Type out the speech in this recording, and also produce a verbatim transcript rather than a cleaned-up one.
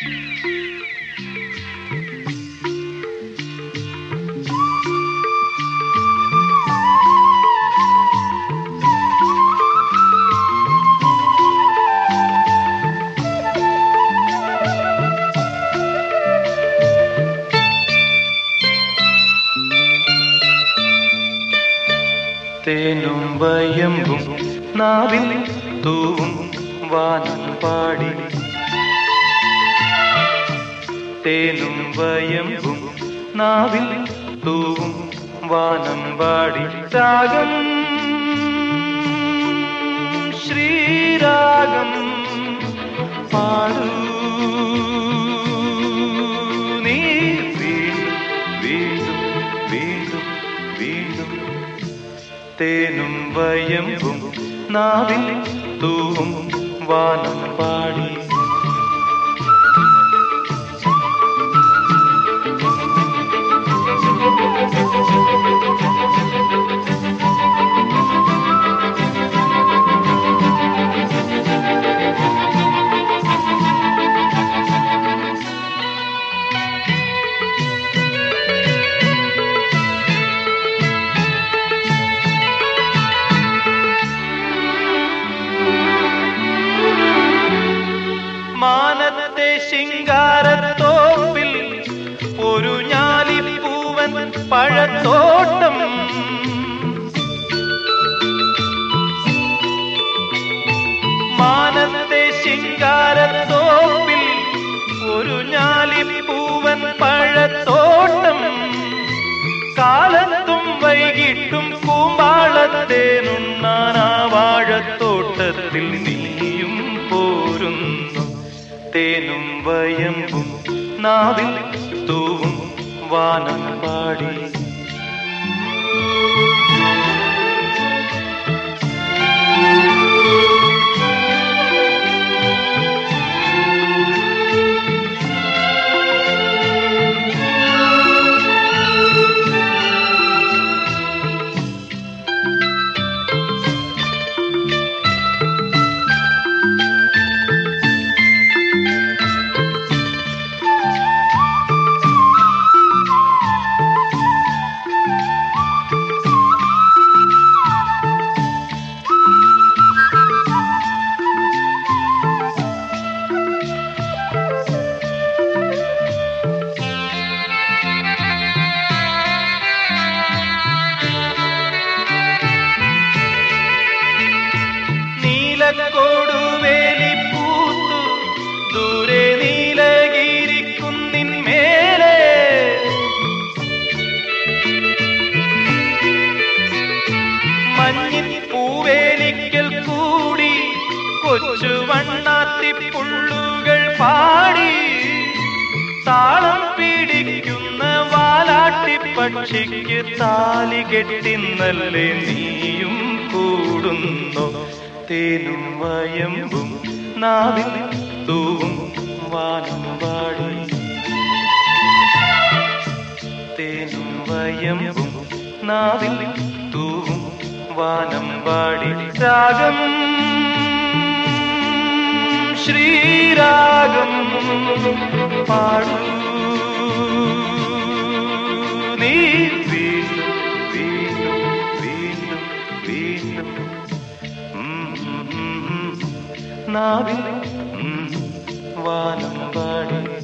തേനും വയമ്പും നാവിൽ തൂവും വാനം പാടി, തേനും വയമ്പും നാവിൽ തൂവും വാനം പാടി. രാഗം ശ്രീരാഗം പാടൂ നീ വീണ്ടും വീണ്ടും വീണ്ടും വീണ്ടും. തേനും വയമ്പും നാവിൽ തൂവും വാനം പാടി. മാനത്തെ ശിങ്കാരത്തോപ്പിൽ ഒരു ഞാലിപ്പൂവൻ പഴത്തോട്ടം. മാനത്തെ ശിങ്കാരത്തോപ്പിൽ ഒരു ഞാലിപ്പൂവൻ പഴത്തോട്ടം. കാലത്തും വൈകിട്ടും കൂമ്പാളത്തേനുണ്ണാനാ വാഴത്തോട്ടത്തിൽ നീയും പോരുന്നു. തേനും വയമ്പും നാവിൽ തൂവും വാനം പാടി. കൊടുവേലി പൂത്തു ദൂരെ നീലഗിരിക്കുന്നിന്മേലെ. മഞ്ഞിൻ പൂവേലിക്കൽ കൂടി കൊച്ചു വണ്ണാത്തിപ്പുള്ളുകൾ പാടി. താളം പിടിക്കുന്ന വാലാട്ടിപ്പക്ഷിക്ക് താലി കെട്ടിന്നല്ലേ നീയും കൂടുന്നു. തേനും വയമ്പും നാവിൽ തൂവും വാനം പാടി. തേനും വയമ്പും നാവിൽ തൂവും വാനം പാടി. രാഗം ശ്രീരാഗം പാടൂ നീ വീണ്ടും വീണ്ടും വീണ്ടും വീണ്ടും. നാവിൽ വാനം പാടി.